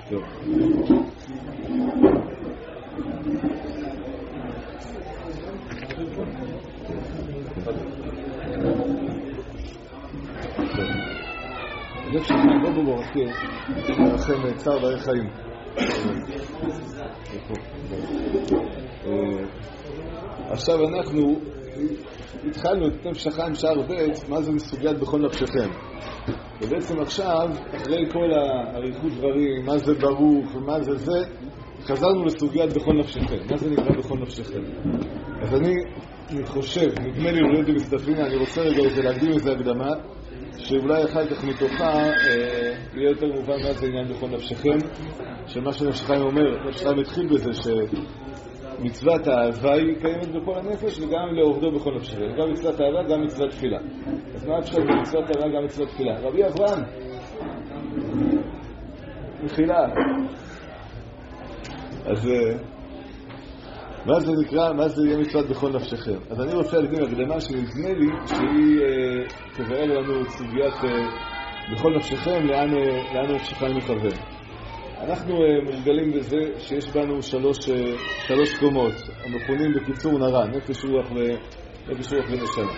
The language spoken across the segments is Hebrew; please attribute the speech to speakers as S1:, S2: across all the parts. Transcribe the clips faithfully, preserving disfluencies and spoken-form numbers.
S1: טוב. נפש החיים, בוא בוא בוא, לכם צער בעלי חיים. עכשיו אנחנו התחלנו את נפש החיים שער ב', מה זה מסוגיית בכל נפשכם. ובעצם עכשיו, אחרי כל העריכות דברים, מה זה ברוך ומה זה זה, חזרנו לסוגיית בכל נפשכם. מה זה נקרא בכל נפשכם? אז אני חושב, נדמה לי אולי במסתפרינה, אני רוצה רגע איזה להקדים איזה הקדמה, שאולי אחר כך מתוכה אה, יהיה יותר מובן מה זה עניין בכל נפשכם, שמה שנפש החיים אומר, נפש החיים התחיל בזה שמצוות האהבה היא קיימת בכל הנפש וגם לעובדו בכל נפשכם. גם מצוות האהבה, גם מצוות תפילה. אז מה אפשר במצוות האהבה, גם מצוות תפילה? רבי אברהם, מחילה. אז מה זה נקרא, מה זה יהיה מצוות בכל נפשכם? אז אני רוצה להקדים הקדמה שנדמה לי שהיא אה, תבאר לנו את סוגיית אה, בכל נפשכם, לאן, אה, לאן נפש החיים מכוון. אנחנו אה, מורגלים בזה שיש בנו שלוש, אה, שלוש קומות, המכונים בקיצור נרא, נפש רוח ונפש רוח ונשמה.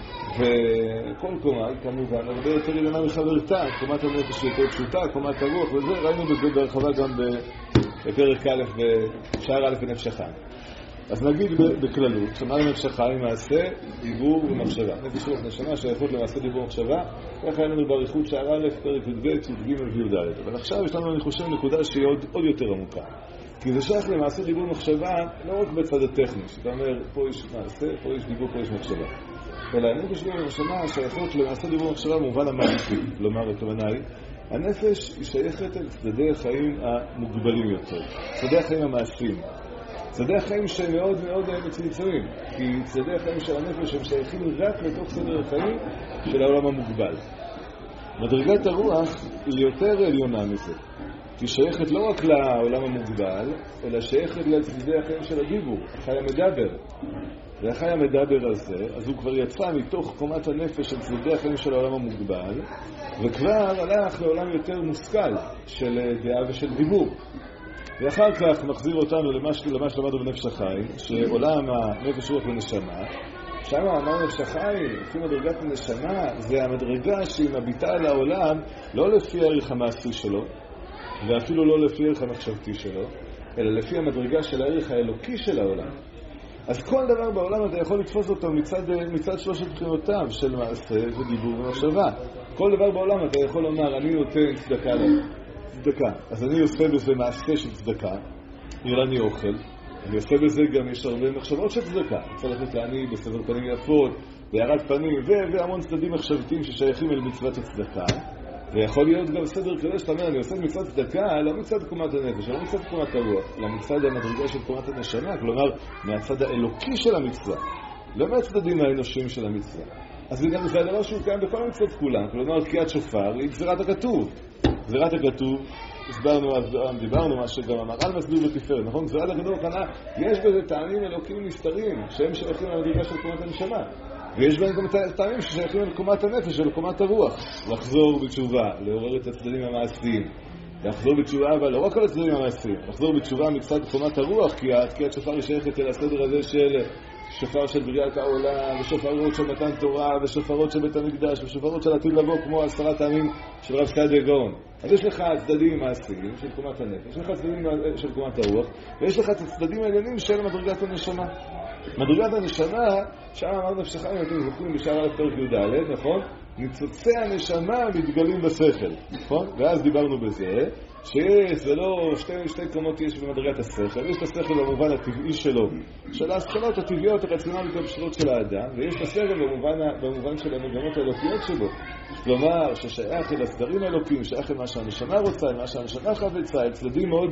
S1: וכל קומה, כמובן, הרבה יותר עליונה מחברתה, קומת הנפש יותר פשוטה, קומת הרוח וזה, ראינו בזה בהרחבה גם בפרק א' בשער א' בנפש החיים. אז נגיד בכללות, שמה לנפש החיים מעשה, דיבור ומחשבה. נפש רוח נשמה שייכות למעשה דיבור ומחשבה, ככה היה לנו באריכות שער א', פרק י"ב, י"ג וי"ד. אבל עכשיו יש לנו, אני חושב, נקודה שהיא עוד, עוד יותר עמוקה. כי זה שייך למעשה דיבור ומחשבה, לא רק בצד הטכני, שאתה אומר, פה יש מעשה, פה יש דיבור, פה יש מחשבה. אלא הנפש והנשמה שייכות למעשה דיבור ומחשבה במובן המעשי. כלומר, הכוונה היא, הנפש היא שייכת אל צדדי החיים המוגבלים יותר, צדדי החיים המעשיים. צדדי החיים שהם מאוד מאוד מצמצמים, כי צדדי החיים של הנפש הם שייכים רק לתוך סדר החיים של העולם המוגבל. מדרגת הרוח היא יותר עליונה מזה, כי שייכת לא רק לעולם המוגבל, אלא שייכת לצדדי החיים של הדיבור, החי המדבר. והחי המדבר הזה, אז הוא כבר יצא מתוך קומת הנפש של צדדי החיים של העולם המוגבל, וכבר הלך לעולם יותר מושכל של דעה ושל דיבור. ואחר כך מחזיר אותנו למה שלמדנו בנפש החיים, שעולם הנפש רוח ונשמה, שם אמר נפש החיים, לפי מדרגת הנשמה, זה המדרגה שהיא מביטה על העולם לא לפי הערך המעשי שלו, ואפילו לא לפי הערך המחשבתי שלו, אלא לפי המדרגה של הערך האלוקי של העולם. אז כל דבר בעולם אתה יכול לתפוס אותו מצד, מצד שלושת בחינותיו של מעשה ודיבור ומחשבה. כל דבר בעולם אתה יכול לומר, אני נותן צדקה להם. צדקה. אז אני עושה בזה מעשה של צדקה, נראה לי אוכל, אני עושה בזה גם יש הרבה מחשבות של צדקה. צריך לתת לעני בסבר פנים יפות, בהערת פנים, והמון צדדים מחשבתיים ששייכים אל מצוות הצדקה. ויכול להיות גם סדר כזה שאתה אומר, אני עושה מצוות צדקה, לא מצד קומת הנפש, לא מצד קומת הרוח, אלא מצד המדרגה של קומת הנשמה, כלומר, מהצד האלוקי של המצווה, לא מהצדדים האנושיים של המצווה. אז זה גם זה הדבר שהוא קיים בכל המצוות כולם, כלומר, תקיעת שופר היא גזירת הכתוב. גזירת הכתוב, הסברנו, אז דיברנו מה שגם המר"ל מסביר בתפארת, נכון? גזירת הכתוב כנה, יש בזה טעמים אלוקים נסתרים, שהם שייכים למדרגה של קומת הנשמה. ויש בהם גם טעמים ששייכים לקומת הנפש ולקומת הרוח. לחזור בתשובה, לעורר את הצדדים המעשיים. לחזור בתשובה, אבל לא רק על הצדדים המעשיים. לחזור בתשובה מצד קומת הרוח, כי התקיעת שופר היא שייכת אל הסדר הזה של שופר של בריאת העולם, ושופרות של מתן תורה, ושופרות של בית המקדש, ושופרות של עתיד לבוא, כמו עשרה טעמים של רב סעדיה גאון. אז יש לך צדדים מעשיים של קומת הנפש, יש לך צדדים של קומת הרוח, ויש לך את הצדדים העליונים של מדרגת הנשמה. מדרגת הנשמה, שם אמר נפש החיים, אתם זוכרים בשער א' פרק י"ד, נכון? ניצוצי הנשמה מתגלים בשכל, נכון? ואז דיברנו בזה, שזה לא שתי, שתי קומות יש במדרגת השכל, יש את השכל במובן הטבעי שלו, של ההשכלות הטבעיות הרציונליות הפשוטות של האדם, ויש את השכל במובן, במובן של המגמות האלוקיות שבו. כלומר, ששייך אל הסדרים האלוקיים, שייך אל מה שהנשמה רוצה, אל מה שהנשמה חפצה, אל צדדים מאוד,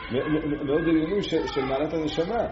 S1: מאוד עליונים של מעלת הנשמה.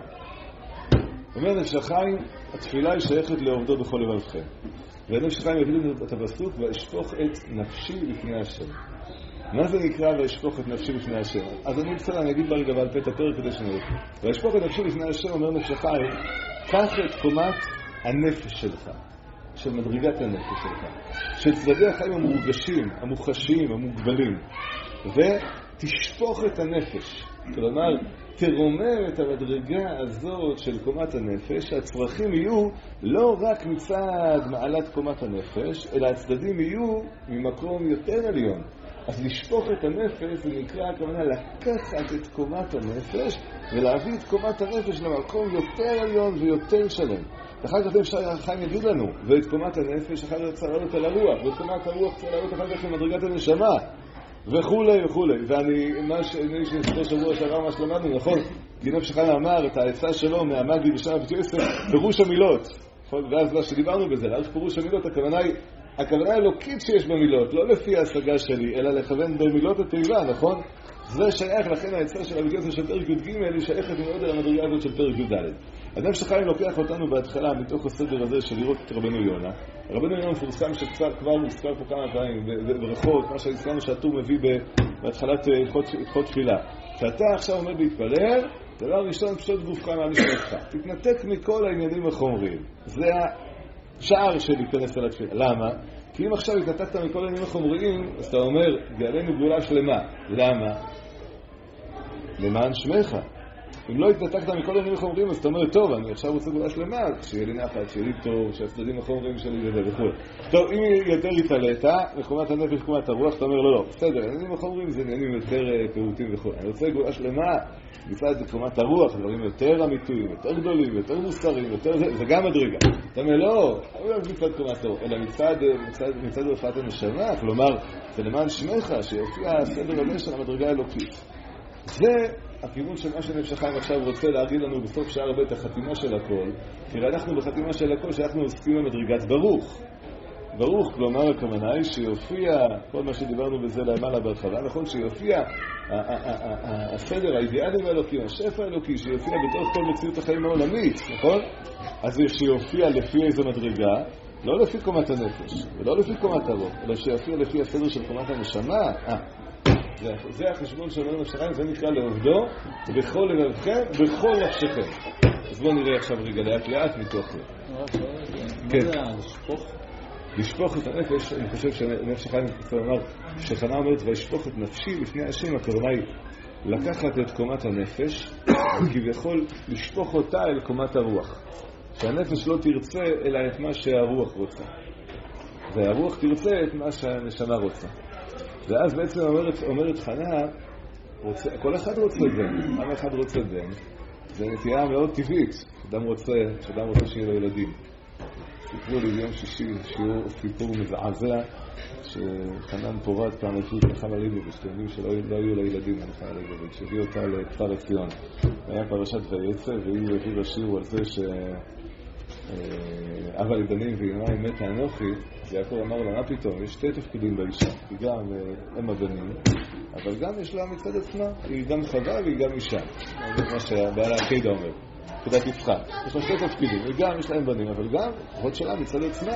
S1: אומר נפש החיים, התפילה היא שייכת לעובדו בכל לבבכם. ונפש החיים יביא לנו את הפסוק, ואשפוך את נפשי לפני השם. מה זה נקרא ואשפוך את נפשי לפני השם? אז אני בסדר, אני אגיד ברגע בעל פה את הפרק כדי שנראה. ואשפוך את נפשי לפני השם, אומר נפש החיים, קח את קומת הנפש שלך, של מדרגת הנפש שלך, של צדדי החיים המורגשים, המוחשיים, המוגבלים. ותשפוך את הנפש. כלומר, תרומם את המדרגה הזאת של קומת הנפש, הצרכים יהיו לא רק מצד מעלת קומת הנפש, אלא הצדדים יהיו ממקום יותר עליון. אז לשפוך את הנפש זה נקרא הכוונה לקחת את קומת הנפש ולהביא את קומת הנפש למקום יותר עליון ויותר שלם. אחר כך אפשר, החיים יגיד לנו, ואת קומת הנפש אחר כך צריך לעלות על הרוח, ואת קומת הרוח צריך לעלות אחר כך למדרגת הנשמה, וכולי וכולי. ואני, מה שאני שנסתור שבוע שעבר מה שלמדנו, נכון? גינב שחיים אמר את העצה שלו מהמאגי בשם אבית יוסף, פירוש המילות. ואז מה שדיברנו בזה, להעריך פירוש המילות, הכוונה היא, הכוונה האלוקית שיש במילות, לא לפי ההשגה שלי, אלא לכוון במילות התיבה, נכון? זה שייך, לכן העצה של אבית יוסף של פרק י"ג היא שייכת מאוד על המדרגה הזאת של פרק י"ד. אדם שחיים לוקח אותנו בהתחלה מתוך הסדר הזה של לראות את רבנו יונה. רבנו יונה מפורסם שכבר מוזכר פה כמה פעמים ברכות, מה שהזכרנו שהטור מביא בהתחלת הלכות תפילה. שאתה עכשיו עומד להתפלל, דבר ראשון פשוט גופך מהמשפטך. תתנתק מכל העניינים החומריים. זה השער של להיכנס על התפילה. למה? כי אם עכשיו התנתקת מכל העניינים החומריים, אז אתה אומר, גאלנו גאולה שלמה. למה? למען שמך. אם לא התנתקת מכל העניינים החומריים, אז אתה אומר, טוב, אני עכשיו רוצה גאולה שלמה, שיהיה לי נחת, שיהיה לי טוב, שהצדדים החומריים שלי וזה וכו'. טוב, אם יותר התעלית, מקומת הנפש, מקומת הרוח, אתה אומר, לא, לא, בסדר, העניינים החומריים זה עניינים יותר פירוטים וכו'. אני רוצה גאולה שלמה, מצד מקומת הרוח, דברים יותר אמיתיים, יותר גדולים, יותר מוסריים, יותר זה, זה גם מדרגה. אתה אומר, לא, לא מצד קומת הרוח, אלא מצד, מצד, מצד רפואת הנשמה, כלומר, זה למען שמך, שיופיע הסדר הזה של המדרגה האלוקית. זה הכיוון של מה שנפש החיים עכשיו רוצה להגיד לנו בסוף שער בית החתימה של הכל, כי אנחנו בחתימה של הכל שאנחנו עוסקים במדרגת ברוך. ברוך, כלומר הכוונה היא שיופיע, כל מה שדיברנו בזה למעלה בהרחבה, נכון שיופיע הסדר, האידיאלים האלוקיים, השפע האלוקי, שיופיע בתוך כל מציאות החיים העולמית, נכון? אז שיופיע לפי איזו מדרגה, לא לפי קומת הנפש, ולא לפי קומת הרוח, אלא שיופיע לפי הסדר של קומת הנשמה. אה, זה, זה החשבון של נפש החיים, זה נקרא לעובדו, בכל לבבכם, בכל נפשכם. אז בואו נראה עכשיו רגע לאט לאט מתוך זה.
S2: מה זה לשפוך?
S1: לשפוך את הנפש, אני חושב שנפש החיים אמר, שחנה אומרת, וישפוך את נפשי לפני השם, הכוונה היא לקחת את קומת הנפש, וכביכול לשפוך אותה אל קומת הרוח. שהנפש לא תרצה אלא את מה שהרוח רוצה. והרוח תרצה את מה שהנשמה רוצה. ואז בעצם אומרת, אומרת חנה, רוצה, כל אחד רוצה בן, עם אחד רוצה בן, זה נטייה מאוד טבעית, שאדם רוצה, שאדם רוצה שיהיה לו ילדים. סיפרו לי ביום שישי שיעור סיפור מזעזע, שחנן פורד פעם הביא את נחמה ליבוביץ', אתם יודעים שלא לא היו לה ילדים לנחמה ליבוביץ', שהביא אותה לכפר עציון. היה פרשת ויצא, והיא הביא בשיעור על זה ש... אבא לבנים ואימי מתה אנוכי, אז יעקב אמר לה, מה פתאום? יש שתי תפקידים באישה, היא גם אם הבנים, אבל גם יש לה מצד עצמה, היא גם חווה והיא גם אישה. זה מה שהבעל העקידה אומר, כדת יצחק. יש לה שתי תפקידים, היא גם יש להם בנים, אבל גם, אחות שלה מצד עצמה.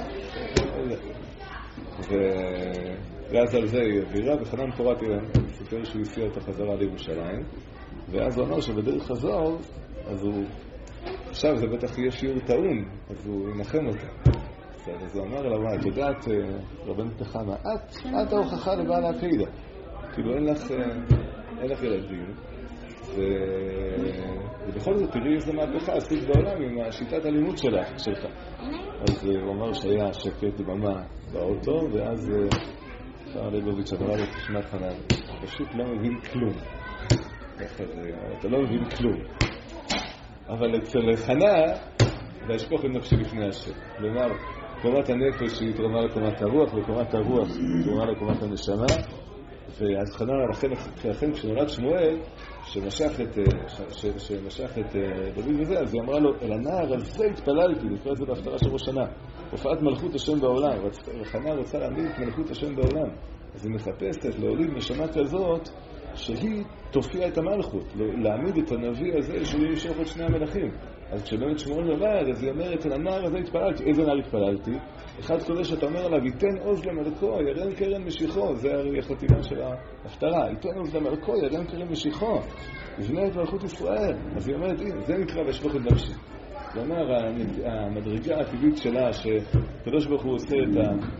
S1: ואז על זה היא הבירה, וחנן פורת סיפר שהוא הסיע אותה חזרה לירושלים, ואז הוא אמר שבדרך חזור, אז הוא... עכשיו זה בטח יהיה שיעור טעון, אז הוא ינחם אותה. אז הוא אמר לה, מה, את יודעת, רבנית נחמה, את, את ההוכחה לבעל העקידה. כאילו אין לך, אין לך ילדים. ו... ובכל זאת תראי איזה מהפכה עשית בעולם עם השיטת הלימוד שלך, שלך. אז הוא אמר שהיה שקט במה באוטו, ואז שר ליבוביץ' אמרה לו, תשמע חנן, פשוט לא מבין כלום. אתה לא מבין כלום. אבל אצל חנה, להשפוך את נפשי לפני השם. כלומר, קומת הנפש היא תרומה לקומת הרוח, וקומת הרוח היא תרומה לקומת הנשמה. ואז חנה, לכן, לכן כשנולד שמואל, שמשך את, ש, שמשך את דוד וזה, אז היא אמרה לו, אל הנער הזה התפללתי, לקרוא את זה בהפטרה של ראש שנה. הופעת מלכות השם בעולם, וחנה רוצה להעמיד את מלכות השם בעולם. אז היא מחפשת להוליד נשמה כזאת, שהיא תופיע את המלכות, להעמיד את הנביא הזה שהוא ימשוך את שני המלכים. אז כשבאמת שמואל נולד, אז היא אומרת, אל הנער הזה התפללתי. איזה נער התפללתי? אחד כזה שאתה אומר עליו, ייתן עוז למלכו, ירן קרן משיחו. זה הרי החתימה של ההפטרה. ייתן עוז למלכו, ירן קרן משיחו. יבנה את מלכות ישראל. אז היא אומרת, הנה, זה נקרא וישפוך את נפשי. זאת אומרת, המדרגה הטבעית שלה, שקדוש ברוך הוא עושה את ה...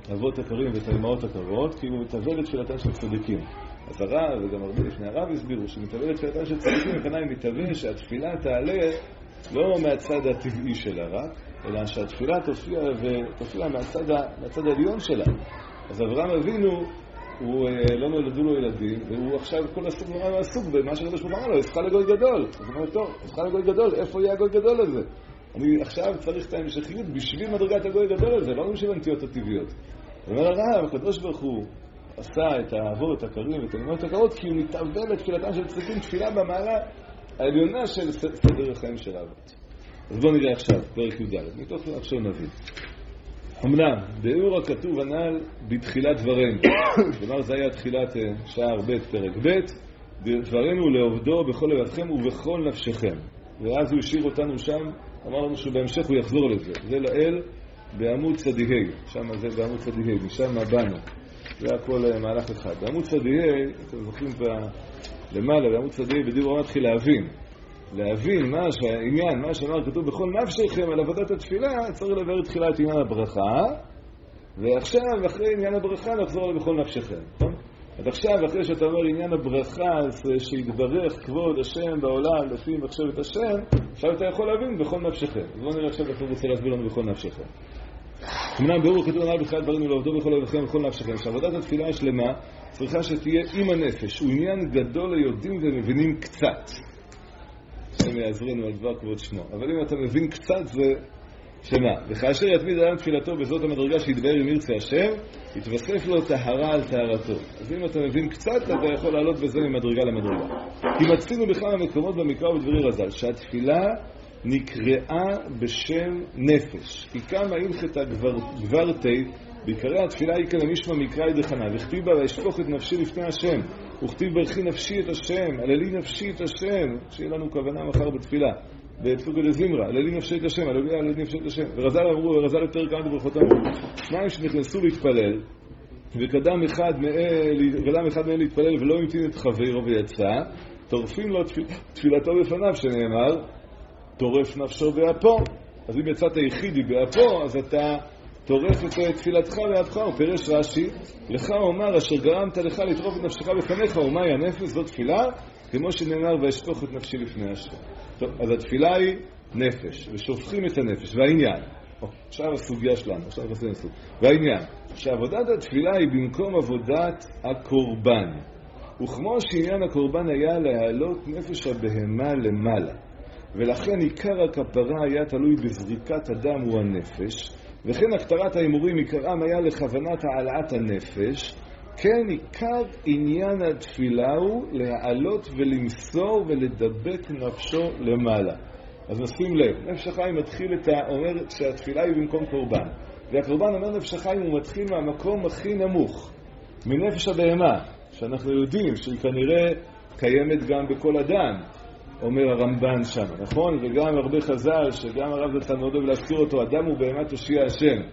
S1: האבות הקרים ואת האמהות הקרות, כי הוא מטבל את תפילתן של צדיקים. אז הרב, וגם הרבה לפני הרב הסבירו, שמטבל את תפילתן של צדיקים, הכוונה היא מטבל שהתפילה תעלה לא מהצד הטבעי שלה רק, אלא שהתפילה תופיע ותופיע מהצד, מהצד העליון שלה. אז אברהם אבינו, הוא לא נולדו לו ילדים, והוא עכשיו כל הסוג נורא מהסוג במה שקדוש ברוך הוא אמר לו, אסך לגוי גדול. אז הוא אומר, טוב, אסך לגוי גדול, איפה יהיה הגוי גדול הזה? אני עכשיו צריך את ההמשכיות בשביל מדרגת הגוי גדול הזה, לא בשביל הנטיות הטבעיות. הוא אומר הרב, הקדוש ברוך הוא עשה את האבות הקרים ואת האמהות הקרות, כי הוא מתאבל את תפילתם של צדיקים, תפילה במעלה העליונה של סדר החיים של האבות. אז בואו נראה עכשיו, פרק י"ד, מתוך עכשיו נבין. אמנם, באור הכתוב הנ"ל בתחילת דברנו, כלומר זה היה תחילת שער ב' פרק ב', דברנו לעובדו בכל לבבכם ובכל נפשכם. ואז הוא השאיר אותנו שם, אמר לנו שבהמשך הוא יחזור לזה. זה לאל בעמוד צדיהי, שם זה בעמוד צדיהי, משם באנו. זה הכל מהלך אחד. בעמוד צדיהי, אתם זוכרים פה למעלה, בעמוד צדיהי בדיבור מתחיל להבין. להבין מה שהעניין, מה שאמר כתוב בכל נפשכם על עבודת התפילה, צריך לבאר תחילת עניין הברכה, ועכשיו אחרי עניין הברכה נחזור בכל נפשכם. נכון? אז עכשיו אחרי שאתה אומר עניין הברכה שיתברך כבוד השם בעולם לפי מחשבת השם, עכשיו אתה יכול להבין בכל נפשכם. אז בואו נראה עכשיו איך הוא רוצה להסביר לנו בכל נפשכם. אמנם באור כתוב הנ"ל בתחילת דברנו לעובדו בכל לבבכם ובכל נפשכם, שעבודת התפילה השלמה צריכה שתהיה עם הנפש, הוא עניין גדול ליודעים ומבינים קצת. השם יעזרנו על דבר כבוד שמו. אבל אם אתה מבין קצת זה שמה. וכאשר יתמיד אדם תפילתו בזאת המדרגה שידבר עם ירצה השם, יתווסף לו טהרה על טהרתו. אז אם אתה מבין קצת, אתה יכול לעלות בזה ממדרגה למדרגה. כי מצאנו בכמה מקומות במקרא ובדברי רז"ל, שהתפילה נקראה בשם נפש. כי כמה הלכתא גברתי, בעיקרי התפילה היא כאן המשמע מקראי דחנה, וכתיב בה וישפוך את נפשי לפני השם, וכתיב ברכי נפשי את השם, הללי נפשי את השם, שיהיה לנו כוונה מחר בתפילה, בפסוקי דזמרה, הללי נפשי את השם, הללי הללי נפשי את השם. ורז"ל אמרו, ורז"ל יותר כאן בברכות אמרו, שניים שנכנסו להתפלל, וקדם אחד מהם, אחד מהם להתפלל ולא המתין את חברו ויצא, טורפים לו תפילתו בפניו, שנאמר, טורף נפשו באפו. אז אם יצאת יחידי באפו, אז אתה טורף את תפילתך באפך. ופרש רש"י, לך אומר אשר גרמת לך לטרוף את נפשך בפניך, ומהי הנפש? זאת תפילה, כמו שנאמר וישפוך את נפשי לפני השם. טוב, אז התפילה היא נפש, ושופכים את הנפש. והעניין, עכשיו הסוגיה שלנו, עכשיו נסיים סוג. והעניין, שעבודת התפילה היא במקום עבודת הקורבן. וכמו שעניין הקורבן היה להעלות נפש הבהמה למעלה, ולכן עיקר הכפרה היה תלוי בזריקת הדם הוא הנפש, וכן הכתרת האמורים עיקרם היה לכוונת העלאת הנפש, כן עיקר עניין התפילה הוא להעלות ולמסור ולדבק נפשו למעלה. אז נשים לב, נפש החיים מתחיל את האומר שהתפילה היא במקום קורבן, והקורבן אומר נפש החיים הוא מתחיל מהמקום הכי נמוך, מנפש הבהמה, שאנחנו יודעים שהיא כנראה קיימת גם בכל אדם, אומר הרמב"ן שם, נכון? וגם הרבה חז"ל, שגם הרב זצ"ל מאוד אוהב להזכיר אותו, אדם הוא בהמה תושיע השם,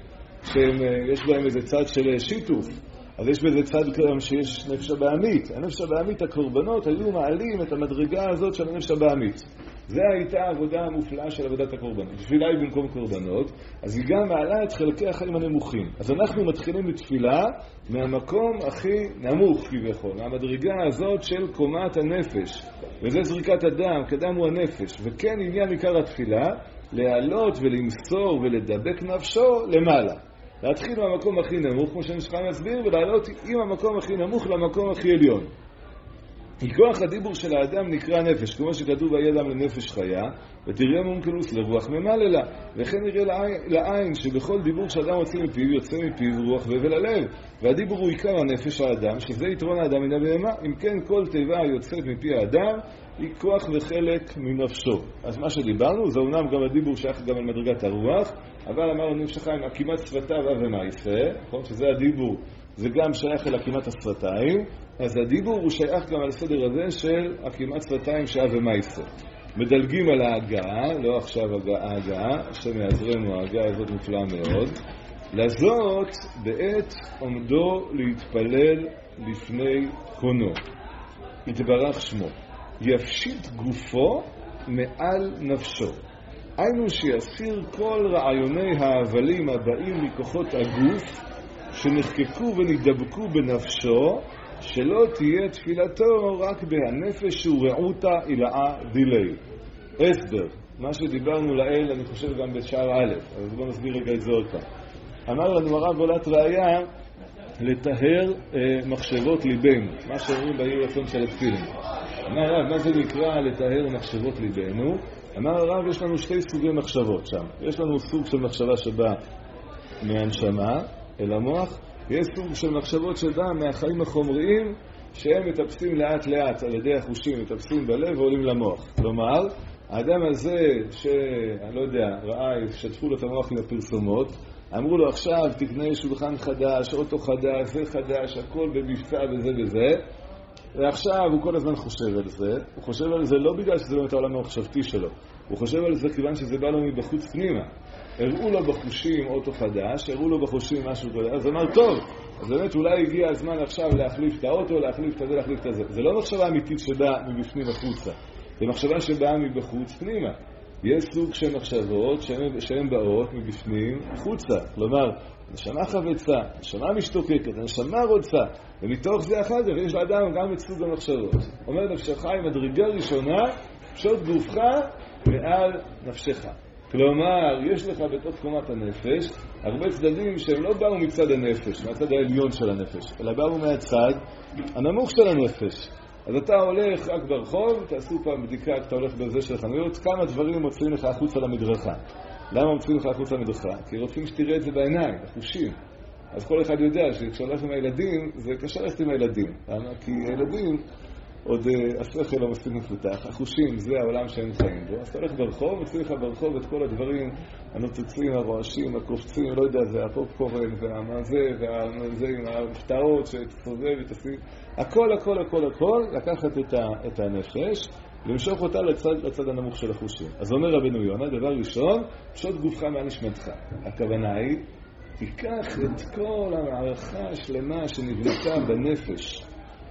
S1: שיש בהם איזה צד של שיתוף, אז יש בזה צד גם שיש נפש הבהמית. הנפש הבהמית, הקורבנות היו מעלים את המדרגה הזאת של הנפש הבהמית. זה הייתה העבודה המופלאה של עבודת הקורבנות. תפילה היא במקום קורבנות, אז היא גם מעלה את חלקי החיים הנמוכים. אז אנחנו מתחילים לתפילה מהמקום הכי נמוך כביכול, מהמדרגה הזאת של קומת הנפש. וזה זריקת הדם, כדם הוא הנפש. וכן עניין עיקר התפילה, להעלות ולמסור ולדבק נפשו למעלה. להתחיל מהמקום הכי נמוך, כמו שאני שכם להסביר, ולעלות עם המקום הכי נמוך למקום הכי עליון. מכוח הדיבור של האדם נקרא נפש, כמו שכתוב ויהיה אדם לנפש חיה, ותראה מומקלוס לרוח ממללה. וכן נראה לעין, לעין שבכל דיבור שאדם מוציא מפיו יוצא מפיו רוח והבל הלב. והדיבור הוא עיקר הנפש האדם, שזה יתרון האדם מן הבהמה. אם כן כל תיבה יוצאת מפי האדם, היא כוח וחלק מנפשו. אז מה שדיברנו, זה אומנם גם הדיבור שייך גם על מדרגת הרוח, אבל אמרנו נפש החיים, הקימת שפתיו ומעשה, נכון? שזה הדיבור, זה גם שייך אל הקימת השפתיים, אז הדיבור הוא שייך גם על הסדר הזה של הקימת שפתיים שעה ומעשה. מדלגים על ההגעה, לא עכשיו ההגעה, השם יעזרנו, ההגעה הזאת נפלאה מאוד, לזאת בעת עומדו להתפלל לפני קונו, יתברך שמו, יפשיט גופו מעל נפשו. היינו שיסיר כל רעיוני ההבלים הבאים מכוחות הגוף, שנחקקו ונדבקו בנפשו, שלא תהיה תפילתו רק בהנפש ורעותה אילאה דילי. הסבר, מה שדיברנו לאל, אני חושב גם בשער א', אז בואו נסביר רגע את זה עוד פעם. אמר לנו הרב עולת ראיה, לטהר אה, מחשבות ליבנו, מה שאומרים בעיר רצון של התפילין. אמר הרב, מה זה נקרא לטהר מחשבות ליבנו? אמר הרב, יש לנו שתי סוגי מחשבות שם. יש לנו סוג של מחשבה שבאה מהנשמה אל המוח, יש סוג של מחשבות שבאה מהחיים החומריים, שהם מטפסים לאט לאט על ידי החושים, מטפסים בלב ועולים למוח. כלומר, האדם הזה שאני לא יודע, ראה, שטפו לו את המוח עם הפרסומות, אמרו לו עכשיו תקנה שולחן חדש, אוטו חדש, זה חדש, הכל במבצע וזה וזה, ועכשיו הוא כל הזמן חושב על זה. הוא חושב על זה לא בגלל שזה באמת העולם המחשבתי שלו, הוא חושב על זה כיוון שזה בא לו מבחוץ פנימה. הראו לו בחושים אוטו חדש, הראו לו בחושים משהו כזה, אז אמר טוב, אז באמת אולי הגיע הזמן עכשיו להחליף את האוטו, להחליף את זה, להחליף את זה. זה לא מחשבה אמיתית שבאה מבפנים החוצה, זה מחשבה שבאה מבחוץ פנימה. יש סוג של מחשבות שהן באות מבפנים חוצה, כלומר, נשמה חבצה, נשמה משתוקקת, נשמה רוצה, ומתוך זה אחר כך יש לאדם גם את סוג המחשבות. אומר נפשך עם מדרגה ראשונה, פשוט גופך מעל נפשך. כלומר, יש לך בתוך קומת הנפש הרבה צדדים שהם לא באו מצד הנפש, מהצד העליון של הנפש, אלא באו מהצד הנמוך של הנפש. אז אתה הולך רק ברחוב, תעשו פעם בדיקה, אתה הולך בזה של חנויות, כמה דברים מוצאים לך החוצה למדרכה. למה מוצאים לך החוצה למדרכה? כי רוצים שתראה את זה בעיניים, החושים. אז כל אחד יודע שכשהולך עם הילדים, זה קשה ללכת עם הילדים. למה? כי הילדים עוד השכל לא מספיק מפותח. החושים זה העולם שהם חיים בו. אז אתה הולך ברחוב, מוצאים לך ברחוב את כל הדברים הנוצצים, הרועשים, הקופצים, לא יודע, זה הפופקורן והמזה והמזה עם ההפתעות שתסובב ותעשי. הכל, הכל, הכל, הכל, לקחת את, ה, את הנפש, למשוך אותה לצד, לצד הנמוך של החושים. אז אומר רבנו יונה, דבר ראשון, פשוט גופך מהנשמתך. הכוונה היא, תיקח את כל המערכה השלמה שנבנתה בנפש,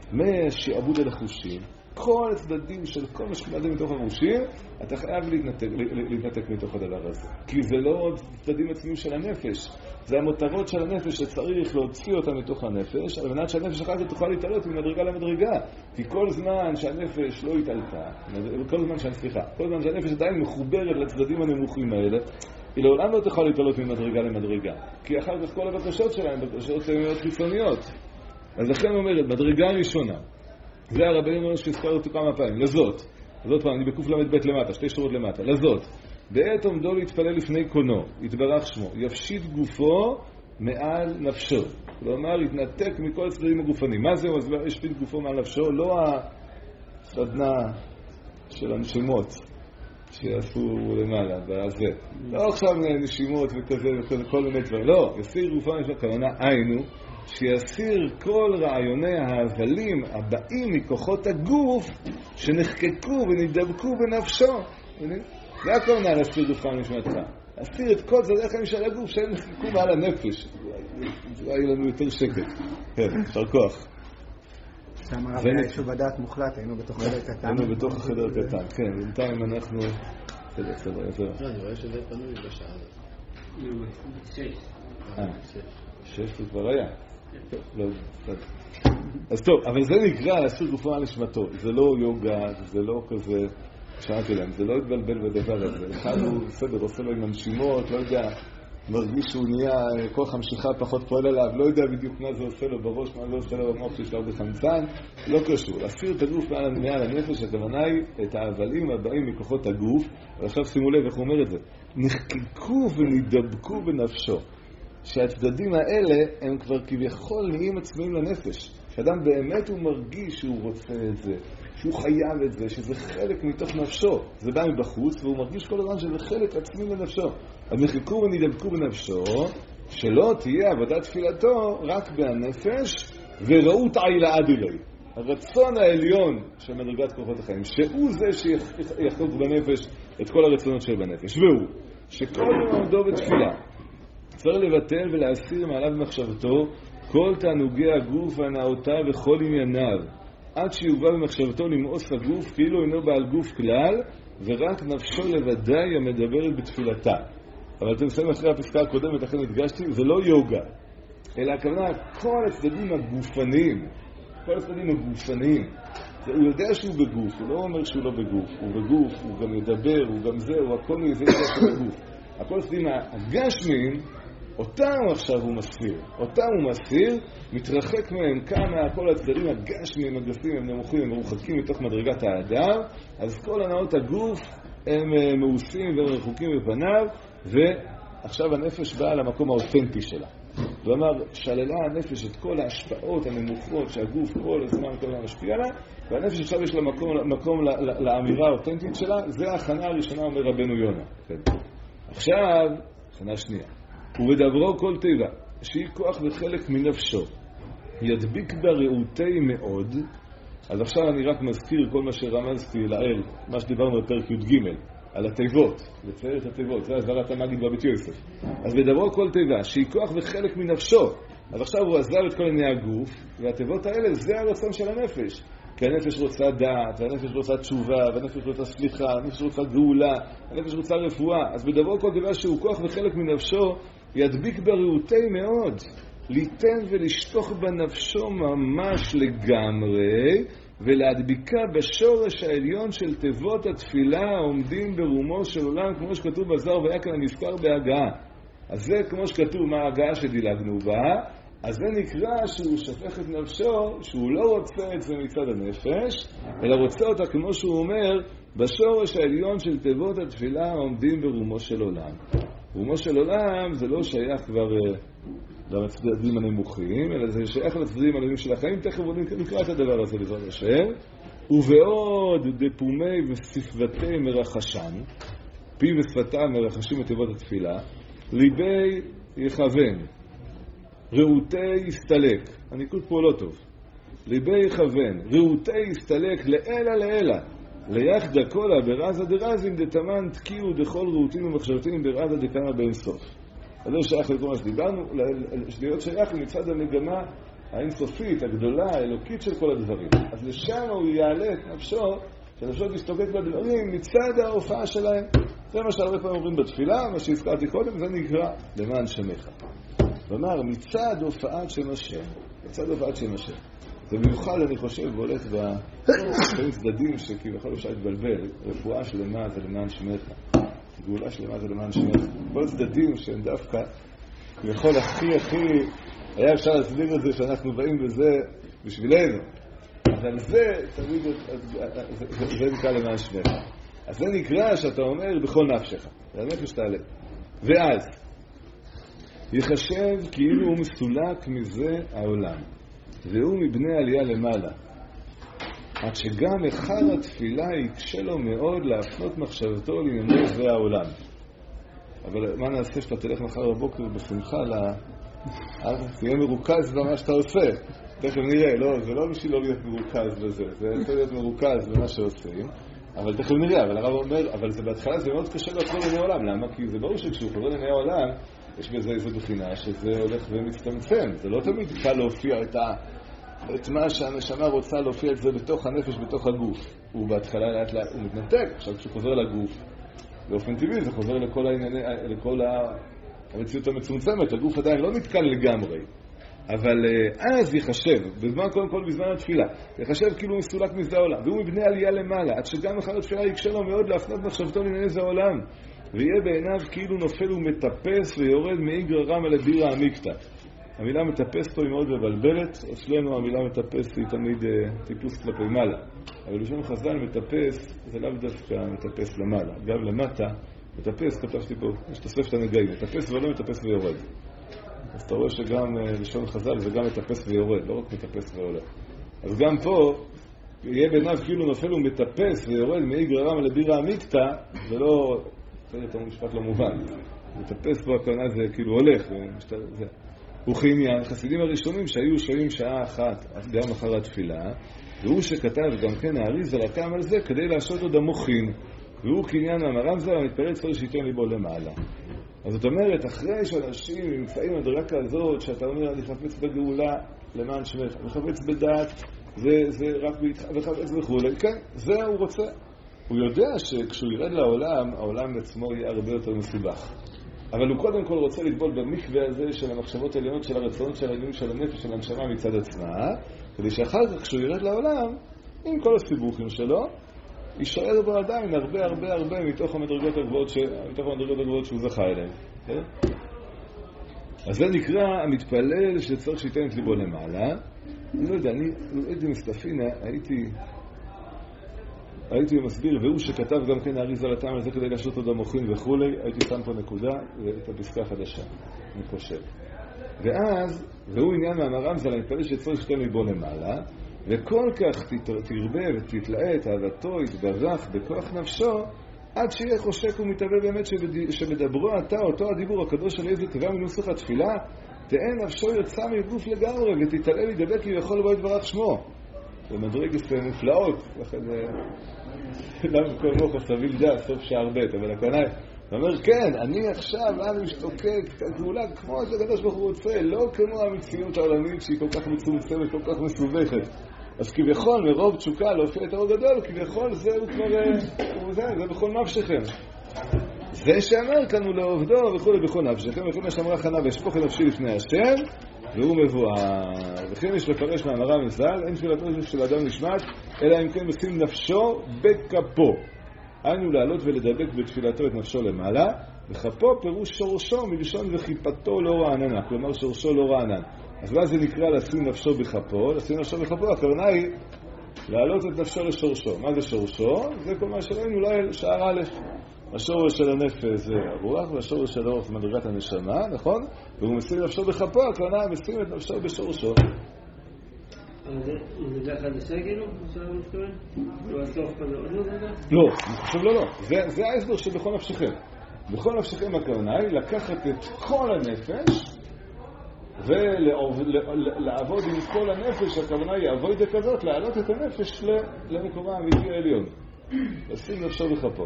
S1: מהשעבוד אל החושים, כל הצדדים של כל מה שמעדים מתוך החושים, אתה חייב להתנתק, להתנתק מתוך הדבר הזה. כי זה לא צדדים עצמיים של הנפש, זה המותרות של הנפש שצריך להוציא אותה מתוך הנפש, על מנת שהנפש אחר כך תוכל להתעלות ממדרגה למדרגה. כי כל זמן שהנפש לא התעלתה, כל זמן שהנפחה, כל זמן שהנפש עדיין מחוברת לצדדים הנמוכים האלה, היא לעולם לא תוכל להתעלות ממדרגה למדרגה. כי אחר כך כל הבקשות שלהם, בקשות מאוד חיצוניות. אז לכן אומרת, מדרגה ראשונה, זה הרבנים אומרים שהזכר אותו כמה פעמים, לזאת, לזאת פעם, אני בקוף למד בית למטה, שתי שורות למטה, לזאת, בעת עומדו להתפלל לפני קונו, יתברך שמו, יפשיט גופו מעל נפשו. כלומר, יתנתק מכל הצדדים הגופנים. מה זה ישפיט גופו מעל נפשו? לא הסדנה של הנשימות שיעשו למעלה, בזה. לא עכשיו נשימות וכזה וכזה, כל מיני דברים. לא, יסיר גופו מעל נפשו, כוונה היינו, שיסיר כל רעיוני ההבלים הבאים מכוחות הגוף שנחקקו ונדבקו בנפשו. זה הכוונה להסיר גופך מנשמתך. להסיר את כל צדדי החיים של הגוף שהם נחקקו מעל הנפש. זה היה לנו יותר שקט. כן, שר כוח.
S3: שם הרב היה איזשהו בדעת מוחלט, היינו בתוך חדר קטן.
S1: היינו בתוך החדר קטן, כן. בינתיים אנחנו... בסדר, בסדר, בסדר.
S2: אני רואה שזה פנוי בשעה. שש.
S1: אה, שש זה כבר היה. אז טוב, אבל זה נקרא להסיר גופו על נשמתו. זה לא יוגה, זה לא כזה, שאלתי להם, זה לא התבלבל בדבר הזה. אחד הוא בסדר, עושה לו עם הנשימות, לא יודע, מרגיש שהוא נהיה, כל חמשיכה פחות פועל עליו, לא יודע בדיוק מה זה עושה לו בראש, מה זה עושה לו במוח שיש לו בחמצן, לא קשור. להסיר את הגוף מעל הנפש, הכוונה היא את ההבלים הבאים מכוחות הגוף, ועכשיו שימו לב איך הוא אומר את זה, נחקקו ונדבקו בנפשו. שהצדדים האלה הם כבר כביכול נהיים עצמאים לנפש. שאדם באמת הוא מרגיש שהוא רוצה את זה, שהוא חייב את זה, שזה חלק מתוך נפשו. זה בא מבחוץ והוא מרגיש כל הזמן שזה חלק עצמי לנפשו. אז נחקקו ונדבקו בנפשו, שלא תהיה עבודת תפילתו רק בהנפש וראות עילה עדילי. הרצון העליון של מדרגת כוחות החיים, שהוא זה שיחקוק בנפש את כל הרצונות של בנפש. והוא, שכל יום עמדו בתפילה, צריך לבטל ולהסיר מעליו במחשבתו כל תענוגי הגוף והנאותיו וכל ענייניו, עד שיובא במחשבתו למאוס הגוף כאילו אינו בעל גוף כלל, ורק נפשו לבדי המדברת בתפילתה. אבל אתם שמים אחרי הפסקה הקודמת, לכן הדגשתי, זה לא יוגה. אלא הכוונה כל הצדדים הגופניים, כל הצדדים הגופניים. הוא יודע שהוא בגוף, הוא לא אומר שהוא לא בגוף, הוא בגוף, הוא גם ידבר, הוא גם זה, הוא הכל מזה שהוא בגוף. הכל הצדדים הגשמיים, אותם עכשיו הוא מסיר, אותם הוא מסיר, מתרחק מהם כמה כל הצדדים הגשמיים, הגפים, הם נמוכים, הם מרוחקים מתוך מדרגת האדם, אז כל הנאות הגוף הם מאוסים והם רחוקים בפניו, ועכשיו הנפש באה למקום האותנטי שלה. זאת אומרת, שללה הנפש את כל ההשפעות הנמוכות שהגוף כל הזמן כל הזמן משפיע לה, והנפש עכשיו יש לה מקום, מקום ל, ל, לאמירה האותנטית שלה, זה ההכנה הראשונה, אומר רבנו יונה. כן. עכשיו, הכנה שנייה. ובדברו כל טבע, שהיא כוח וחלק מנפשו, ידביק בה רעותי מאוד. אז עכשיו אני רק מזכיר כל מה שרמזתי לעיל, מה שדיברנו בפרק י"ג, על התיבות, לצייר את התיבות, זה הסברת המגיד בבית יוסף. אז בדברו כל טבע, שהיא כוח וחלק מנפשו, אז עכשיו הוא עזב את כל עיני הגוף, והתיבות האלה זה הרצון של הנפש. כי הנפש רוצה דעת, והנפש רוצה תשובה, והנפש רוצה סליחה, הנפש רוצה גאולה, הנפש רוצה רפואה. אז בדברו כל טבע שהוא כוח וחלק מנפשו, ידביק ברעותי מאוד, ליתן ולשתוך בנפשו ממש לגמרי, ולהדביקה בשורש העליון של תיבות התפילה העומדים ברומו של עולם, כמו שכתוב בזוהר והיה כאן המזכר בהגעה. אז זה כמו שכתוב מה ההגעה שדילגנו בה, אז זה נקרא שהוא שפך את נפשו, שהוא לא רוצה את זה מצד הנפש, אלא רוצה אותה כמו שהוא אומר, בשורש העליון של תיבות התפילה העומדים ברומו של עולם. רומו של עולם זה לא שייך כבר לצדדים הנמוכים, אלא זה שייך לצדדים הנמוכים של החיים. תכף נקרא את הדבר הזה בעזרת השם. ובעוד דפומי וספבתי מרחשן, פי ושפתם מרחשים את תיבות התפילה, ליבי יכוון, רעותי יסתלק. הניקוד פה לא טוב. ליבי יכוון, רעותי יסתלק לאלה לאלה, ליחדה קולה ברזה דרזים דתמן תקיעו דכל רעותים ומחשבתים ברזה דקנה באינסוף. אז זה שייך לכל מה שדיברנו, להיות שייך מצד המגמה האינסופית, הגדולה, האלוקית של כל הדברים. אז לשם הוא יעלה את נפשו, שנפשו תשתוקק בדברים מצד ההופעה שלהם. זה מה שהרבה פעמים אומרים בתפילה, מה שהזכרתי קודם, זה נקרא למען שמך. ואמר, מצד הופעת שם השם, מצד הופעת שם השם. זה במיוחד, אני חושב, בולט בפעמים צדדים שכביכול אפשר להתבלבל. רפואה שלמה זה למען שמך. גאולה שלמה זה למען שמך. כל צדדים שהם דווקא, כביכול הכי הכי, היה אפשר להסביר את זה שאנחנו באים בזה בשבילנו. אבל זה, תמיד, זה נקרא למען שמך. אז זה נקרא שאתה אומר בכל נפשך. זה הנפש תעלה. ואז, יחשב כאילו הוא מסולק מזה העולם. והוא מבני עלייה למעלה. עד שגם אחר התפילה יקשה לו מאוד להפנות מחשבתו לענייני זה העולם. אבל מה נעשה שאתה תלך מחר בבוקר בשמחה ל... אז תהיה מרוכז במה שאתה עושה. תכף נראה, לא, זה לא בשביל לא להיות מרוכז בזה, זה יכול להיות מרוכז במה שעושים, אבל תכף נראה, אבל הרב אומר, אבל זה בהתחלה זה מאוד קשה לחזור לעיני העולם. למה? כי זה ברור שכשהוא חוזר לעיני העולם, יש בזה איזו בחינה שזה הולך ומצטמצם. זה לא תמיד קל להופיע את, ה... את מה שהנשמה רוצה להופיע את זה בתוך הנפש, בתוך הגוף. הוא בהתחלה לאט לאט, הוא מתנתק. עכשיו כשהוא חוזר לגוף, באופן טבעי זה חוזר לכל, הענייני, לכל המציאות המצומצמת. הגוף עדיין לא נתקן לגמרי. אבל אז יחשב, בזמן קודם כל בזמן התפילה, יחשב כאילו הוא מסולק מזה העולם. והוא מבנה עלייה למעלה, עד שגם אחר התפילה יקשה לו מאוד להפנות מחשבתו לענייני זה העולם. ויהיה בעיניו כאילו נופל ומטפס ויורד מאיגרא רמא לבירא עמיקתא. המילה מטפס פה היא מאוד מבלבלת, אצלנו המילה מטפס היא תמיד uh, טיפוס כלפי מעלה. אבל בשביל חז"ל מטפס זה לאו דווקא מטפס למעלה. גם למטה, מטפס, כתבתי פה, יש תוספת הנגעים, מטפס ולא מטפס ויורד. אז אתה רואה שגם uh, לשון חז"ל זה גם מטפס ויורד, לא רק מטפס ועולה. אז גם פה, יהיה בעיניו כאילו נופל ומטפס ויורד מאיגרא רמא לבירא עמיקתא, זה לא... זה יותר משפט לא מובן. מטפס פה הכוונה זה כאילו הולך, זה. וכעניין, חסידים הראשונים שהיו שוהים שעה אחת גם אחר התפילה, והוא שכתב גם כן האריז"ל רקם על זה כדי לעשות עוד המוחין, והוא כעניין המר"ם זה המתפרץ צריך שייתן ליבו למעלה. אז זאת אומרת, אחרי שאנשים נמצאים מדרגה כזאת, שאתה אומר, אני חפץ בגאולה למען שמך, אני חפץ בדעת, זה, זה רק בהתח... וחפץ וכו', כן, זה הוא רוצה. הוא יודע שכשהוא ירד לעולם, העולם עצמו יהיה הרבה יותר מסובך. אבל הוא קודם כל רוצה לטבול במקווה הזה של המחשבות העליונות, של הרצונות, של העניינים, של הנפש, של הנשמה מצד עצמה, כדי שאחר כך כשהוא ירד לעולם, עם כל הסיבוכים שלו, יישאר בו עדיין הרבה הרבה הרבה מתוך המדרגות הגבוהות, ש... מתוך המדרגות הגבוהות שהוא זכה אליהן. כן? אז זה נקרא המתפלל שצריך שייתן את ליבו למעלה. אני לא יודע, אני הייתי מסתפינה, הייתי... הייתי מסביר, והוא שכתב גם כן האריז על הטעם הזה כדי להשעות עוד המוחין וכולי, הייתי שם פה נקודה ואת הפסקה החדשה, אני חושב. ואז, והוא עניין מהמר"ם, זה למתפלל שצריך שייתן ליבו למעלה, וכל כך תרבה ותתלאה אהבתו, יתברך בכוח נפשו, עד שיהיה חושק ומתאווה באמת שמדברו אתה, אותו הדיבור הקדוש של איזה תיבה מנוסח התפילה, תהא נפשו יוצא מגוף לגמרי ותתעלה להידבק כי יכול לבוא יתברך שמו. במדרגות מופלאות, לכן למה כל רוח הסביל דה, סוף שער ב', אבל הכוונה הוא אומר, כן, אני עכשיו, אני משתוקק, תגאולה כמו שהקדוש ברוך הוא רוצה, לא כמו המציאות העולמית שהיא כל כך מצומצמת, כל כך מסובכת. אז כביכול, מרוב תשוקה להופיע את האור גדול, כביכול זהו כבר, זה, זה בכל נפשכם. זה שאמר כאן הוא לעובדו וכולי בכל נפשכם, וכן שאמרה חנה ואשפוך את נפשי לפני השם, והוא מבואר. וכן יש לפרש מאמרה מזל, אין תפילתו של אדם נשמעת, אלא אם כן משים נפשו בכפו. היינו לעלות ולדבק בתפילתו את נפשו למעלה, וכפו פירוש שורשו מלשון וחיפתו לא רעננה, כלומר שורשו לא רענן. אז מה זה נקרא לשים נפשו בכפו? לשים נפשו בכפו, הכוונה היא לעלות את נפשו לשורשו. מה זה שורשו? זה כל מה שראינו לעיל, שער א'. השורש של הנפש זה הרוח, והשורש של הרוח זה מדרגת הנשמה, נכון? והוא משים נפשו בכפו, הכוונה הוא משים את נפשו בשורשו.
S2: זה נדע חדשה כאילו? שאלה מתכוון? לא הסוף כזה עוד לא נדע?
S1: לא, אני חושב לא, לא. זה ההסבר שבכל נפשכם. בכל נפשכם הכוונה היא לקחת את כל הנפש ולעבוד עם כל הנפש, הכוונה היא עבודה כזאת, להעלות את הנפש למקומה האמיתי העליון. לשים נפשו בכפו.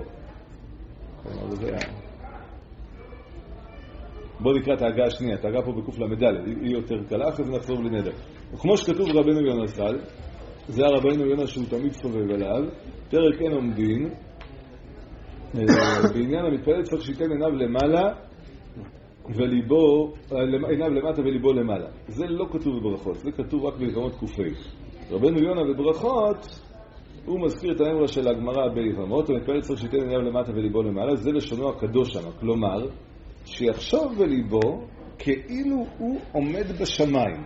S1: בואו נקרא את ההגה השנייה, את ההגה פה בקוף למדלת, היא יותר קלה, אחרי זה נחזור בלי נדר. וכמו שכתוב רבנו יונה ז"ל, זה הרבנו יונה שהוא תמיד סובב עליו, פרק אין עומדין, בעניין המתפלל צריך שייתן עיניו למעלה וליבו, עיניו למטה וליבו למעלה. זה לא כתוב בברכות, זה כתוב רק ביבמות קופי. רבנו יונה בברכות, הוא מזכיר את האמרה של הגמרא ביבמות, המתפלל צריך שייתן עיניו למטה וליבו למעלה, זה לשונו הקדוש שם, כלומר, שיחשוב בליבו כאילו הוא עומד בשמיים.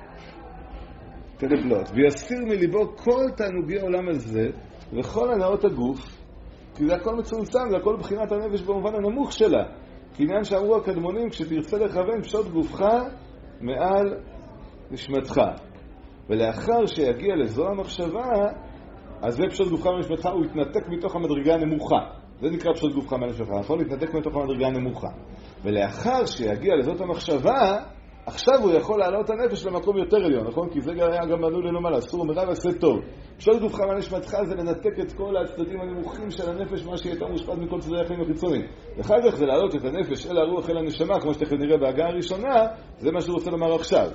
S1: תלבלות, ויסיר מליבו כל תענוגי העולם הזה וכל הנאות הגוף, כי זה הכל מצומצם, זה הכל בחינת הנפש במובן הנמוך שלה. כעניין שאמרו הקדמונים, כשתרצה לכוון פשוט גופך מעל נשמתך. ולאחר שיגיע לזו המחשבה, אז זה פשוט גופך מעל נשמתך, הוא יתנתק מתוך המדרגה הנמוכה. זה נקרא פשוט גופך מעל נשמתך, נכון? להתנתק מתוך המדרגה הנמוכה. ולאחר שיגיע לזאת המחשבה, עכשיו הוא יכול לעלות את הנפש למקום יותר עליון, נכון? כי זה היה גם בנו לנומל, אסור ומרע ועשה טוב. פשוט גופך מהנשמתך זה לנתק את כל הצדדים הנמוכים של הנפש, מה שהייתה מושפעת מכל צדדי החיים החיצוניים. ואחר כך זה לעלות את הנפש אל הרוח אל הנשמה, כמו שתכף נראה בהגה הראשונה, זה מה שהוא רוצה לומר עכשיו.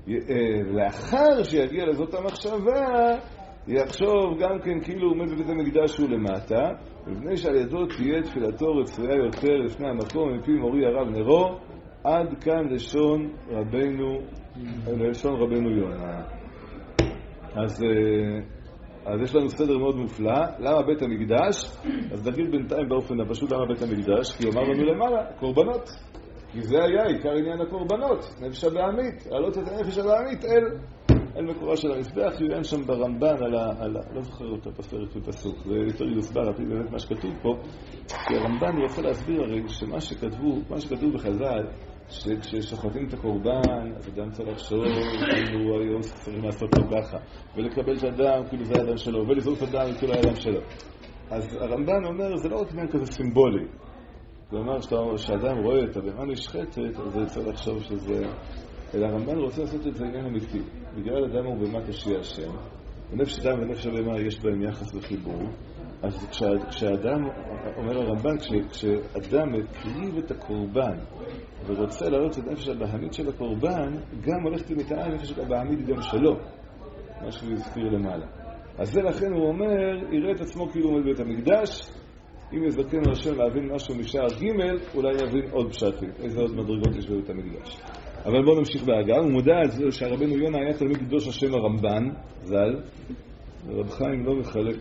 S1: לאחר שיגיע לזאת המחשבה, יחשוב גם כן כאילו הוא עומד בבית המקדש הוא למטה, ובני שעל ידו תהיה תפילתו רצויה יותר לפני המקום, מפי מורי הרב נרו, עד כאן לשון רבנו, לשון רבנו יונה. אז, אז יש לנו סדר מאוד מופלא. למה בית המקדש? אז נגיד בינתיים באופן הפשוט למה בית המקדש, כי אומר לנו למעלה, קורבנות. כי זה היה עיקר עניין הקורבנות, נפש הבעמית, להעלות את הנפש הבעמית אל, אל מקורה של המזבח. יוין שם ברמב"ן על ה... על ה לא זוכר אותו בפרק ופסוק, זה יותר יוסבר על פי באמת מה שכתוב פה, כי הרמב"ן רוצה להסביר הרי שמה שכתבו, מה שכתוב בחז"ל, שכששוחטים את הקורבן, אז אדם צריך לחשוב, כאילו היום צריכים לעשות לו ככה, ולקבל את האדם, כאילו זה האדם שלו, ולזרוק את האדם, כאילו האדם שלו. אז הרמב"ן אומר, זה לא רק עניין כזה סימבולי. זה אומר שאדם רואה את הבהמה נשחטת, אז זה צריך לחשוב שזה... אלא הרמב"ן רוצה לעשות את זה עניין אמיתי. בגלל אדם הוא בהמה תשיע השם, ונפש אדם ונפש הבהמה יש בהם יחס וחיבור. אז כשה, כשאדם, אומר הרמב"ן, כש, כשאדם מקריב את הקורבן ורוצה להעלות את הנפש הבהמית של הקורבן, גם הולכת למטעה הנפש הבהמית גם שלו, מה שהוא הזכיר למעלה. אז זה לכן הוא אומר, יראה את עצמו כאילו עומד בית המקדש, אם יזכנו השם להבין משהו משער ג' אולי נבין עוד פשטים, איזה עוד מדרגות יש בבית המקדש. אבל בואו נמשיך בהגה. הוא מודע על זה שהרבנו יונה היה תלמיד קדוש השם הרמב"ן, ז"ל, ורב חיים לא מחלק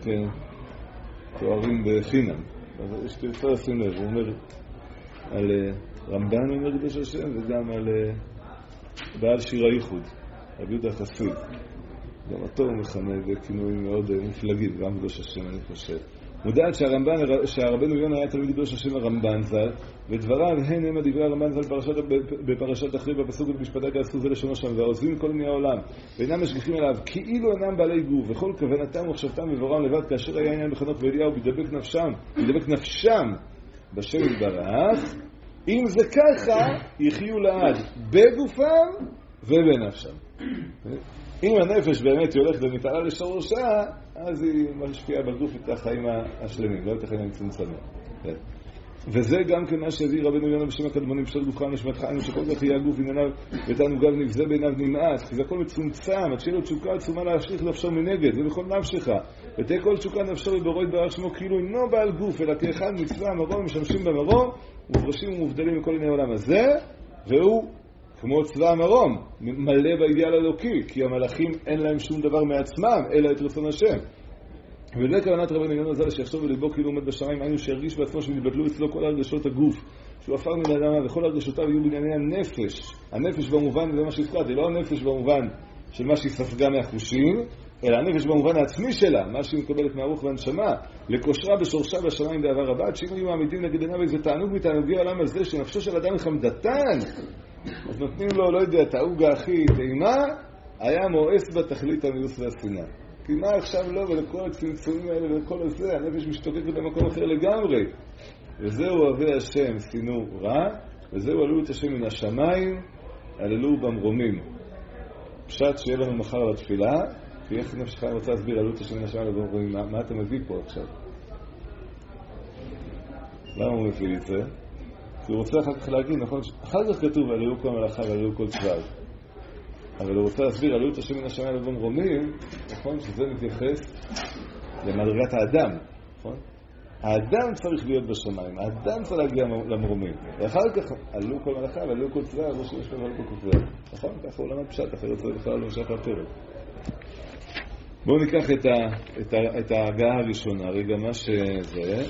S1: תוארים בחינם. אבל יש תרצה לשים לב, הוא אומר על רמב"ן אומר קדוש השם וגם על בעל שיר הייחוד, רבי יהודה חסיד. גם אותו הוא מכנה בכינויים מאוד מופלגים, גם קדוש השם אני חושב. מודעת שהרמב"ן, שהרבנו יונה היה תלמיד קדוש השם הרמב"ן ז"ל, ודבריו הן הם הדברי הרמב"ן ז"ל בפרשת, בפרשת אחרי בפסוק ובמשפטי תעשו זה לשונו שם, והעוזבים כל בני העולם, ואינם משגיחים עליו, כאילו אינם בעלי גוף, וכל כוונתם ומחשבתם ובורם לבד, כאשר היה עניין בחנוך ואליהו, בידבק נפשם, בידבק נפשם בשם יתברך, אם זה ככה, יחיו לעד בגופם ובנפשם. אם הנפש באמת הולכת ומתעלה לשורשה, אז היא משפיעה בגוף את החיים השלמים, לא את החיים המצומצמים. וזה גם כן מה שהביא רבנו יונה בשם הקדמונים, פשוט גופך נשמתך, אנו שכל כך יהיה הגוף ענייניו ותענוגיו נבזה בעיניו נמאס, כי זה הכל מצומצם, עד שיהיה לו תשוקה עצומה להשליך נפשו מנגד, זה בכל נפשך, ותהיה כל תשוקה נפשו וברו יתברך שמו כאילו אינו בעל גוף, אלא כאחד מצווה המרום, משמשים במרום, ומופרשים ומובדלים מכל עיני העולם הזה, והוא כמו צבא המרום, מלא באידיאל אלוקי, כי המלאכים אין להם שום דבר מעצמם, אלא את רצון השם. וזה כוונת רבנו יונה ז"ל שיחשוב בליבו כאילו עומד בשמיים, היינו שירגיש בעצמו שנתבטלו אצלו כל הרגשות הגוף, שהוא עפר מן האדמה, וכל הרגשותיו יהיו בענייני הנפש. הנפש במובן, זה מה שהזכרתי, לא הנפש במובן של מה שהיא ספגה מהחושים, אלא הנפש במובן העצמי שלה, מה שהיא מקבלת מהרוח והנשמה, לקושרה בשורשה בשמיים בעבר רבה, שאם היו מעמידים נגד עיניו איזה תענוג מתענוגי העולם הזה, שנפשו של אדם חמדתן, אז נותנים לו, לא יודע, את העוגה הכי טעימה, היה מואס בתכלית המיוס והשנאה. כי מה עכשיו לא, ולכל הצמצומים האלה ולכל הזה, הנפש משתוקקת במקום אחר לגמרי. וזהו אוהבי השם, שנאו רע, וזהו עלו את השם מן השמיים, עללו במרומים. פשט שיהיה לנו מחר לתפילה, כי איך נפשך רוצה להסביר עלו את השם מן השמיים במרומים, מה, מה אתה מביא פה עכשיו? למה הוא מביא את זה? כי הוא רוצה אחר כך להגיד, נכון? אחר כך כתוב עלו כל מלאכה ועלו כל צבא. אבל הוא רוצה להסביר עלו את השם מן השמיים במרומים, נכון? שזה מתייחס למדרגת האדם, נכון? האדם צריך להיות בשמיים, האדם צריך להגיע למרומים. ואחר כך עלו כל מלאכה ועלו כל צבא, ראש יש לו עלו כל צבא. נכון? ככה עולם הפשט, אחרת זה בכלל לא משך לפרק. בואו ניקח את, ה, את, ה, את ההגעה הראשונה, רגע מה שזה...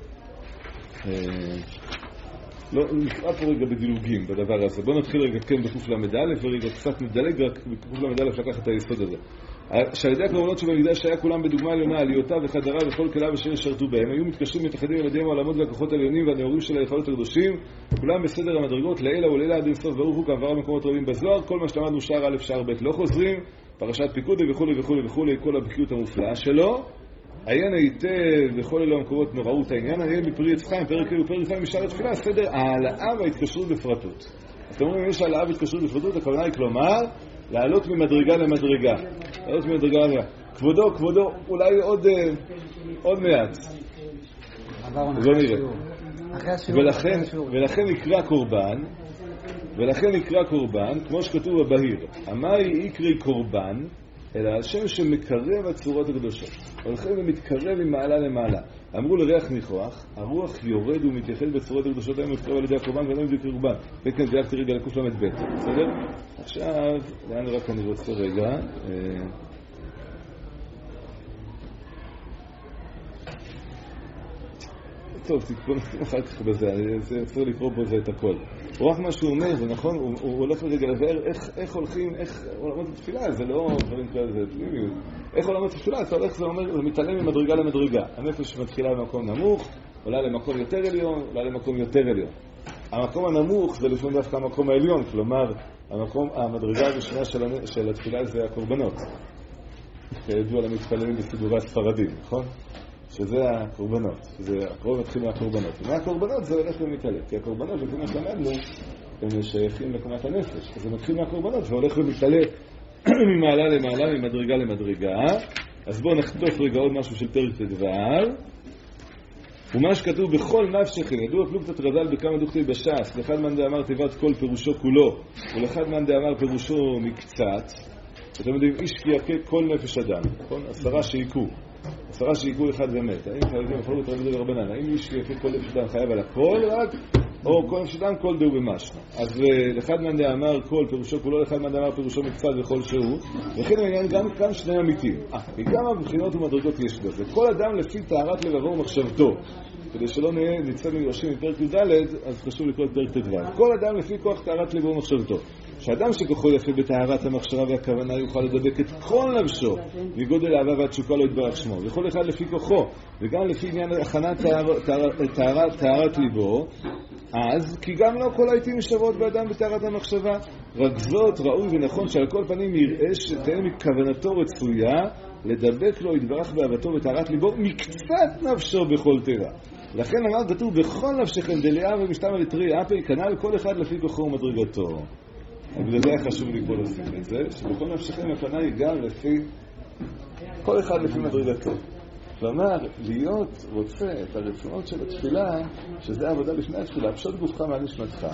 S1: לא, נקרא פה רגע בדילוגים בדבר הזה. בואו נתחיל רגע כן בקוף למדאלף ורגע קצת מדלג רק בקוף למדאלף לקח את היסוד הזה. שעל ידי הקורבנות שבמקדש היה כולם בדוגמה עליונה, עליותיו וחדריו וכל כליו אשר ישרתו בהם, היו מתקשרים מתאחדים על ידיהם העולמות והכוחות העליונים והנאורים של היכולות הקדושים, כולם בסדר המדרגות לעילא ולעילא עד אינסוף ברוך הוא, כעבר מקומות רבים בזוהר. כל מה שלמדנו שער א' שער ב' לא חוזרים, פרשת פיקודי וכו' וכו' וכו', כל הבקיאות המופלאה שלו. עיין היטב בכל אלו המקורות נוראו את העניין, עיין בפרי עץ חיים, פרק אלו פרק חיים משאר התפילה, סדר העלאה וההתקשרות בפרטות. אתם אומרים, אם יש העלאה והתקשרות בפרטות, הכוונה היא כלומר, לעלות ממדרגה למדרגה. לעלות ממדרגה למדרגה. כבודו, כבודו, אולי עוד, עוד מעט. לא נראה. ולכן, ולכן נקרא קורבן, ולכן נקרא קורבן, כמו שכתוב בבהיר, אמרי יקרי קורבן, אלא השם שמקרב הצורות הקדושות. הולכים ומתקרב ממעלה למעלה. אמרו לריח ניחוח, הרוח יורד ומתייחד בצורות הקדושות האלה מתקרב על ידי הקורבן ולא מביא קורבן. וכן דייגתי רגע לקוף למד ב'. בסדר? עכשיו, לאן רק אני רוצה רגע. טוב, תתכון אחר כך בזה, אני צריך לקרוא בו זה את הכל. הוא רק מה שהוא אומר, זה נכון, הוא, הוא הולך רגע לבאר איך, איך הולכים, איך עולמות התפילה, זה לא דברים כאלה, זה פנימיות. איך עולמות התפילה, אתה הולך, זה אומר, זה מתעלם ממדרגה למדרגה. הנפש מתחילה במקום נמוך, עולה למקום יותר עליון, עולה למקום יותר עליון. המקום הנמוך זה לפעמים דווקא המקום העליון, כלומר, המקום, המדרגה הראשונה של, של התפילה זה הקורבנות. כידוע למתפללים בסידורי הספרדים, נכון? שזה הקורבנות, שזה הקרוב מתחיל מהקורבנות. ומהקורבנות זה הולך ומתעלה, כי הקורבנות, לפי מה שלמדנו, הם שייכים לקומת הנפש. אז זה מתחיל מהקורבנות והולך ומתעלה ממעלה למעלה, ממדרגה למדרגה. אז בואו נחטוף רגע עוד משהו של פרק ט"ו. ומה שכתוב בכל נפשכם, ידוע פלוגתא רז"ל בכמה דוכתי בש"ס, לאחד מאן דאמר תיבת כל פירושו כולו, ולאחד מאן דאמר פירושו מקצת. אתם יודעים, איש כי יכה כל נפש אדם, נכון? עשרה שיקו, עשרה שיקו אחד ומת. האם חייבים יכולו לתרמדו לרבנן? האם איש כי יכה כל נפש אדם חייב על הכל רק, או כל נפש אדם כל דהו במשנה? אז לאחד מן דאמר כל פירושו כולו, לאחד מן דאמר פירושו מקצת וכל שהוא, וכן העניין גם כאן שני אמיתים. אה, וכמה בחינות ומדרגות יש לו. זה כל אדם לפי טהרת לבבו ומחשבתו. כדי שלא נצא מראשים מפרק י"ד, אז חשוב לקרוא את פרק ט"ו. כל אדם לפי כוח טהרת לבו ומחשבתו. שאדם שכוחו יפה בטהרת המחשבה והכוונה יוכל לדבק את כל נפשו מגודל האהבה והתשוקה לא יתברך שמו. וכל אחד לפי כוחו, וגם לפי עניין הכנת טהרת ליבו, אז כי גם לא כל העיתים משתוות באדם בטהרת המחשבה. רק זאת ראוי ונכון שעל כל פנים יראה שתהיה מכוונתו רצויה לדבק לו יתברך באהבתו וטהרת ליבו מקצת נפשו בכל תרה. לכן אמר כתוב בכל נפשכם דליה ומשתמע לתרי אפי, כנ"ל כל אחד לפי כוחו ומדרגתו. בגלל זה היה חשוב לי פה לשים את זה, שבכל נפשכם הכוונה היא גם לפי, כל אחד לפי מדרגתו. כלומר, להיות רוצה את הרצונות של התפילה, שזה עבודה לפני התפילה, פשוט גופך מהנשמתך,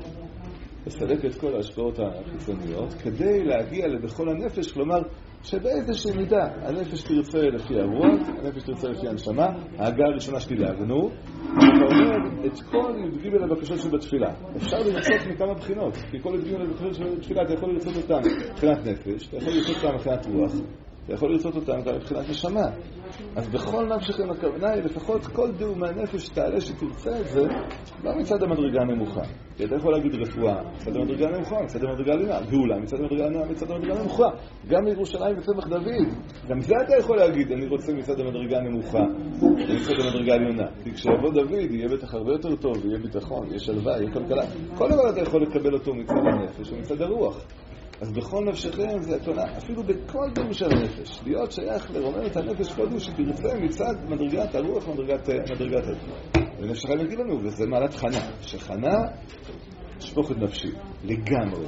S1: לסלק את כל ההשפעות החיצוניות, כדי להגיע לבכל הנפש, כלומר, שבאיזושהי מידה, הנפש תרצה לפי הרוח, הנפש תרצה לפי הנשמה, ההגה הראשונה שלי להגנו, אתה אומר את כל י"ג לבקשות שבתפילה. אפשר לרצות מכמה בחינות, כי כל י"ג לבקשות שבתפילה אתה יכול לרצות אותם מבחינת נפש, אתה יכול לרצות אותם מבחינת רוח, אתה יכול לרצות אותם גם מבחינת נשמה. אז בכל נפשכם הכוונה היא לפחות כל דהו מהנפש תעלה שתרצה את זה, לא מצד המדרגה הנמוכה. כי אתה יכול להגיד רפואה מצד המדרגה הנמוכה, מצד המדרגה העליונה, גאולה מצד המדרגה הנמוכה, מצד המדרגה הנמוכה. גם בירושלים וצמח דוד, גם זה אתה יכול להגיד, אני רוצה מצד המדרגה הנמוכה, מצד המדרגה העליונה. כי כשיבוא דוד יהיה בטח הרבה יותר טוב, יהיה ביטחון, יהיה שלווה, יהיה כלכלה. כל דבר אתה יכול לקבל אותו מצד הנפש ומצד הרוח. אז בכל נפשכם זה הכוונה, אפילו בכל דהו של הנפש, להיות שייך לרומם את הנפש כל דהו שתרצה מצד מדרגת הרוח, מדרגת מדרגת הרוח. ונפשכם יגיד לנו, וזה מעלת חנה, שחנה שפוך את נפשי, לגמרי.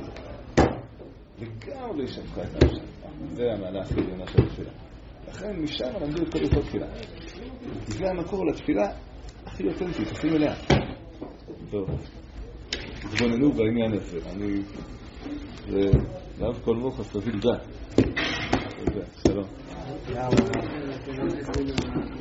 S1: לגמרי שפכה את נפשי. זה המעלה הכי עליונה של התפילה. לכן משם למדו את כל יסוד תפילה. זה המקור לתפילה הכי אותנטית, הכי מלאה. טוב, תתבוננו בעניין הזה. אני... ואף כל מוח הסביל דה. שלום.